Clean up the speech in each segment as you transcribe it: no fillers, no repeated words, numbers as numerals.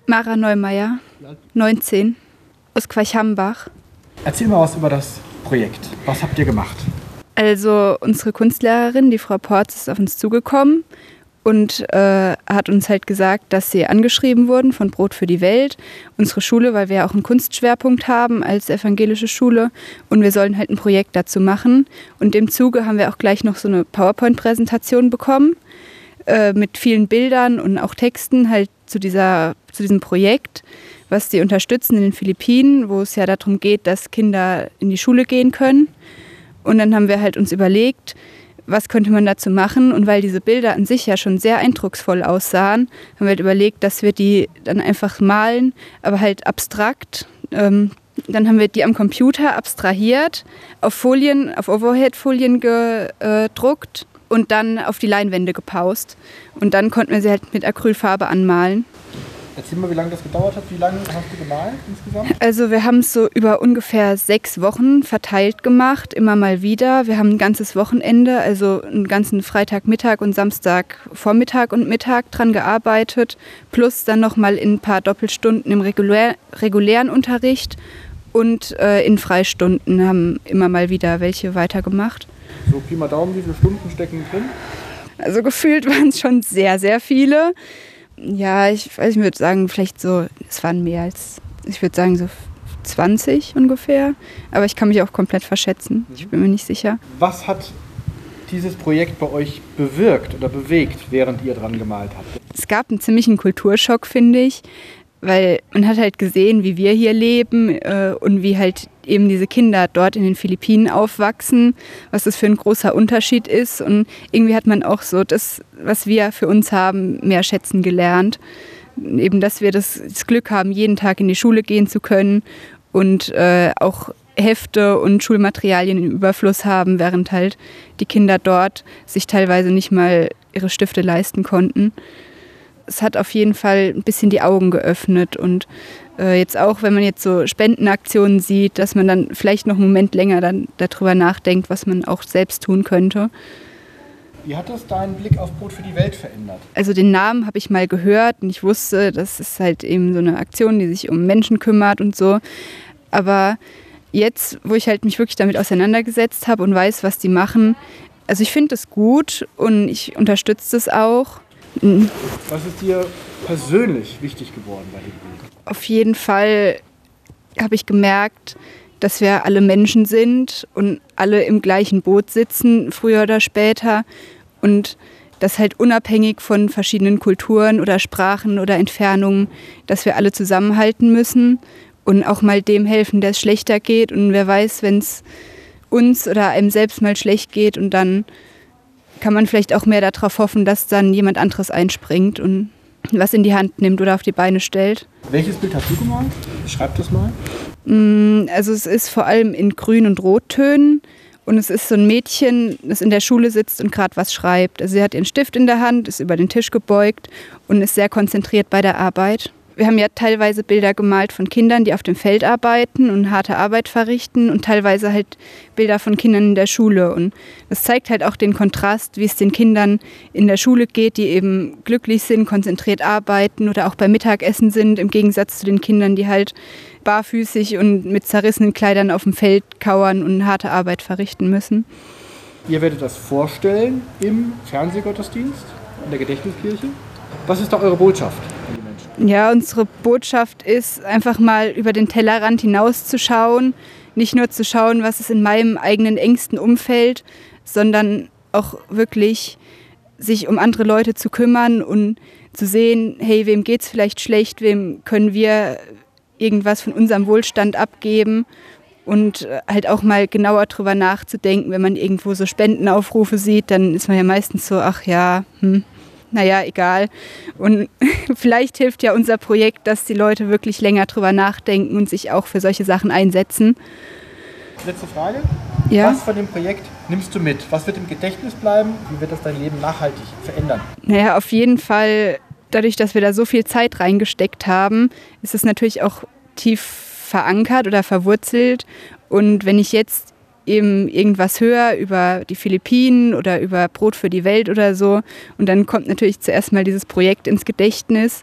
Mara Neumeier, 19, aus Queichhambach. Erzähl mal was über das Projekt. Was habt ihr gemacht? Also unsere Kunstlehrerin, die Frau Porz, ist auf uns zugekommen und hat uns halt gesagt, dass sie angeschrieben wurden von Brot für die Welt, unsere Schule, weil wir ja auch einen Kunstschwerpunkt haben als evangelische Schule und wir sollen halt ein Projekt dazu machen. Und im Zuge haben wir auch gleich noch so eine PowerPoint-Präsentation bekommen mit vielen Bildern und auch Texten halt zu diesem Projekt, was die unterstützen in den Philippinen, wo es ja darum geht, dass Kinder in die Schule gehen können. Und dann haben wir halt uns überlegt, was könnte man dazu machen? Und weil diese Bilder an sich ja schon sehr eindrucksvoll aussahen, haben wir halt überlegt, dass wir die dann einfach malen, aber halt abstrakt. Dann haben wir die am Computer abstrahiert, auf Folien, auf Overhead-Folien gedruckt und dann auf die Leinwände gepaust. Und dann konnten wir sie halt mit Acrylfarbe anmalen. Erzähl mal, wie lange das gedauert hat. Wie lange hast du gemalt insgesamt? Also wir haben es so über ungefähr 6 Wochen verteilt gemacht, immer mal wieder. Wir haben ein ganzes Wochenende, also einen ganzen Freitagmittag und Samstagvormittag und Mittag dran gearbeitet. Plus dann nochmal in ein paar Doppelstunden im regulären Unterricht und in Freistunden haben immer mal wieder welche weitergemacht. So Pi mal Daumen, wie viele Stunden stecken drin? Also gefühlt waren es schon sehr, sehr viele. Ja, ich würde sagen, vielleicht so, es waren mehr als, ich würde sagen so 20 ungefähr. Aber ich kann mich auch komplett verschätzen. Ich bin mir nicht sicher. Was hat dieses Projekt bei euch bewirkt oder bewegt, während ihr dran gemalt habt? Es gab einen ziemlichen Kulturschock, finde ich. Weil man hat halt gesehen, wie wir hier leben und wie halt eben diese Kinder dort in den Philippinen aufwachsen, was das für ein großer Unterschied ist. Und irgendwie hat man auch so das, was wir für uns haben, mehr schätzen gelernt. Eben, dass wir das Glück haben, jeden Tag in die Schule gehen zu können und auch Hefte und Schulmaterialien im Überfluss haben, während halt die Kinder dort sich teilweise nicht mal ihre Stifte leisten konnten. Es hat auf jeden Fall ein bisschen die Augen geöffnet und jetzt auch, wenn man jetzt so Spendenaktionen sieht, dass man dann vielleicht noch einen Moment länger dann darüber nachdenkt, was man auch selbst tun könnte. Wie hat das deinen Blick auf Brot für die Welt verändert? Also den Namen habe ich mal gehört und ich wusste, das ist halt eben so eine Aktion, die sich um Menschen kümmert und so. Aber jetzt, wo ich halt mich wirklich damit auseinandergesetzt habe und weiß, was die machen, also ich finde es gut und ich unterstütze es auch. Was ist dir persönlich wichtig geworden bei dem Bild? Auf jeden Fall habe ich gemerkt, dass wir alle Menschen sind und alle im gleichen Boot sitzen, früher oder später. Und dass halt unabhängig von verschiedenen Kulturen oder Sprachen oder Entfernungen, dass wir alle zusammenhalten müssen und auch mal dem helfen, der es schlechter geht. Und wer weiß, wenn es uns oder einem selbst mal schlecht geht und dann kann man vielleicht auch mehr darauf hoffen, dass dann jemand anderes einspringt und was in die Hand nimmt oder auf die Beine stellt. Welches Bild hast du gemalt? Beschreib das mal. Also es ist vor allem in Grün- und Rottönen und es ist so ein Mädchen, das in der Schule sitzt und gerade was schreibt. Also sie hat ihren Stift in der Hand, ist über den Tisch gebeugt und ist sehr konzentriert bei der Arbeit. Wir haben ja teilweise Bilder gemalt von Kindern, die auf dem Feld arbeiten und harte Arbeit verrichten und teilweise halt Bilder von Kindern in der Schule. Und das zeigt halt auch den Kontrast, wie es den Kindern in der Schule geht, die eben glücklich sind, konzentriert arbeiten oder auch beim Mittagessen sind, im Gegensatz zu den Kindern, die halt barfüßig und mit zerrissenen Kleidern auf dem Feld kauern und harte Arbeit verrichten müssen. Ihr werdet das vorstellen im Fernsehgottesdienst in der Gedächtniskirche. Was ist da eure Botschaft an die Menschen? Ja, unsere Botschaft ist einfach mal über den Tellerrand hinauszuschauen, nicht nur zu schauen, was ist in meinem eigenen engsten Umfeld, sondern auch wirklich sich um andere Leute zu kümmern und zu sehen, hey, wem geht's vielleicht schlecht, wem können wir irgendwas von unserem Wohlstand abgeben und halt auch mal genauer drüber nachzudenken, wenn man irgendwo so Spendenaufrufe sieht, dann ist man ja meistens so, ach ja, naja, egal. Und vielleicht hilft ja unser Projekt, dass die Leute wirklich länger drüber nachdenken und sich auch für solche Sachen einsetzen. Letzte Frage. Ja? Was von dem Projekt nimmst du mit? Was wird im Gedächtnis bleiben? Wie wird das dein Leben nachhaltig verändern? Naja, auf jeden Fall, dadurch, dass wir da so viel Zeit reingesteckt haben, ist es natürlich auch tief verankert oder verwurzelt. Und wenn ich jetzt eben irgendwas höre über die Philippinen oder über Brot für die Welt oder so. Und dann kommt natürlich zuerst mal dieses Projekt ins Gedächtnis.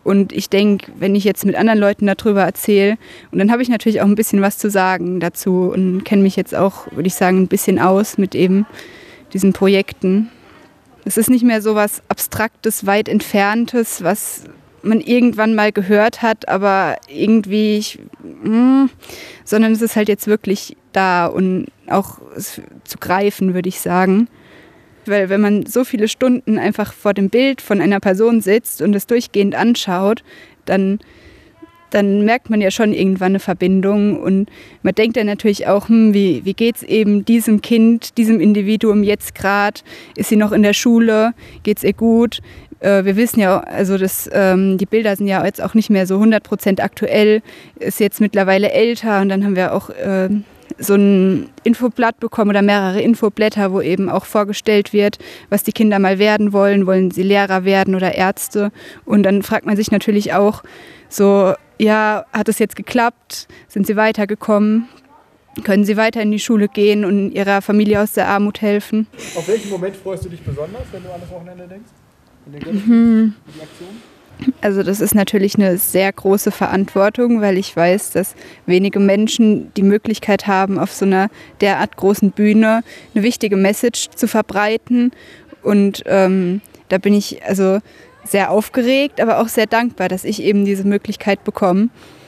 Und ich denke, wenn ich jetzt mit anderen Leuten darüber erzähle, und dann habe ich natürlich auch ein bisschen was zu sagen dazu und kenne mich jetzt auch, würde ich sagen, ein bisschen aus mit eben diesen Projekten. Es ist nicht mehr so was Abstraktes, weit Entferntes, was man irgendwann mal gehört hat, aber irgendwie, sondern es ist halt jetzt wirklich da und auch zu greifen, würde ich sagen. Weil wenn man so viele Stunden einfach vor dem Bild von einer Person sitzt und es durchgehend anschaut, dann merkt man ja schon irgendwann eine Verbindung und man denkt dann natürlich auch, wie geht es eben diesem Kind, diesem Individuum jetzt gerade? Ist sie noch in der Schule? Geht es ihr gut? Wir wissen ja, also die Bilder sind ja jetzt auch nicht mehr so 100% aktuell, ist jetzt mittlerweile älter und dann haben wir auch so ein Infoblatt bekommen oder mehrere Infoblätter, wo eben auch vorgestellt wird, was die Kinder mal werden wollen. Wollen sie Lehrer werden oder Ärzte? Und dann fragt man sich natürlich auch so, ja, hat es jetzt geklappt? Sind sie weitergekommen? Können sie weiter in die Schule gehen und ihrer Familie aus der Armut helfen? Auf welchen Moment freust du dich besonders, wenn du an das Wochenende denkst? In den Gottesdienst, die Aktion? Also das ist natürlich eine sehr große Verantwortung, weil ich weiß, dass wenige Menschen die Möglichkeit haben, auf so einer derart großen Bühne eine wichtige Message zu verbreiten. Und da bin ich also sehr aufgeregt, aber auch sehr dankbar, dass ich eben diese Möglichkeit bekomme.